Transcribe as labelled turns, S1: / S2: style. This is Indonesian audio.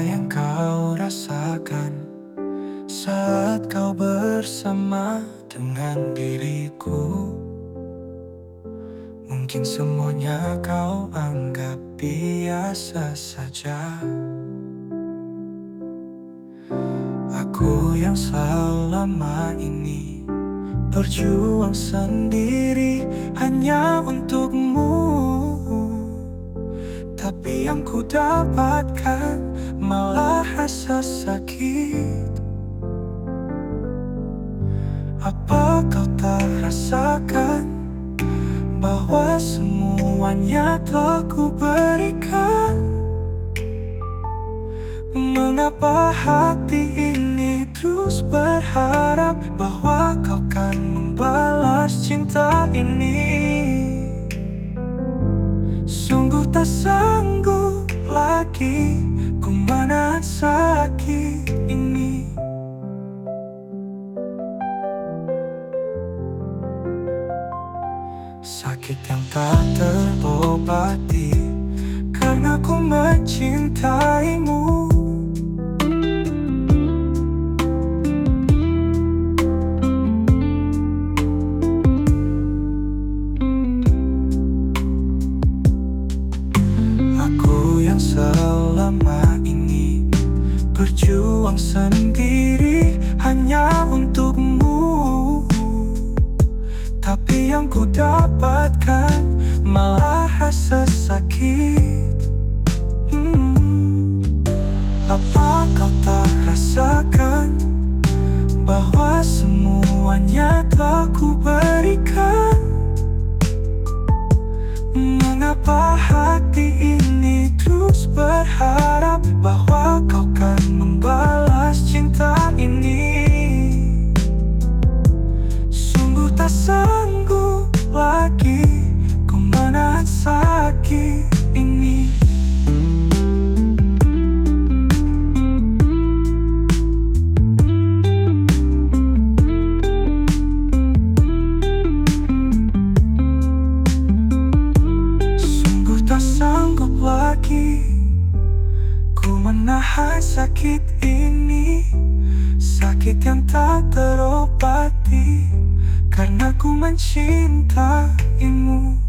S1: yang kau rasakan saat kau bersama dengan diriku? Mungkin semuanya kau anggap biasa saja. Aku yang selama ini berjuang sendiri hanya untukmu, tapi yang ku dapatkan malah rasa sakit. Apa kau tak rasakan bahwa semuanya telah ku berikan? Mengapa hati ini terus berharap bahwa kau kan membalas cinta ini? Sungguh tak sanggup lagi ku menahan sakit ini. Sakit yang tak terobati karena ku mencintaimu. Aku yang selama ini berjuang sendiri hanya untukmu, tapi yang ku dapatkan malah rasa sakit. Apa kau tak rasakan bahwa semuanya telah ku berikan? Mengapa hati ini terus berharap bahwa kau kan membalas cinta ini? Sungguh tak sanggup lagi ku menahan sakit ini. Sungguh tak sanggup lagi ku menahan sakit ini. Sakit yang tak terobati karena ku mencintaimu.